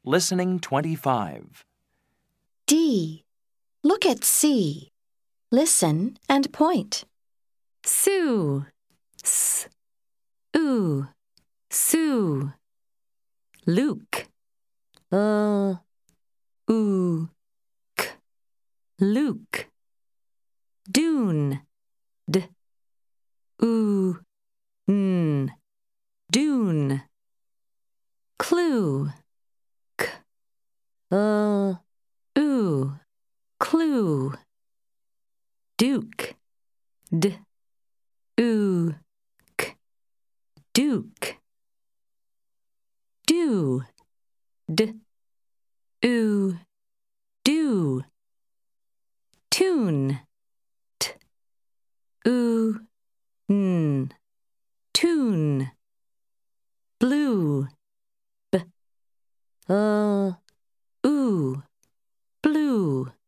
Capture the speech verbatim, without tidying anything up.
Listening twenty-five. D. Look at C. Listen and point. Sue, s, oo, Sue. Luke, l, oo, k, Luke. Dune, d, oo, n, Dune. Clue, k, l, oo, Clue. Duke, d, oo, k, Duke. Do, d, oo, do. Tune, t, oo, n, tune. Blue, b, l, oo, blue.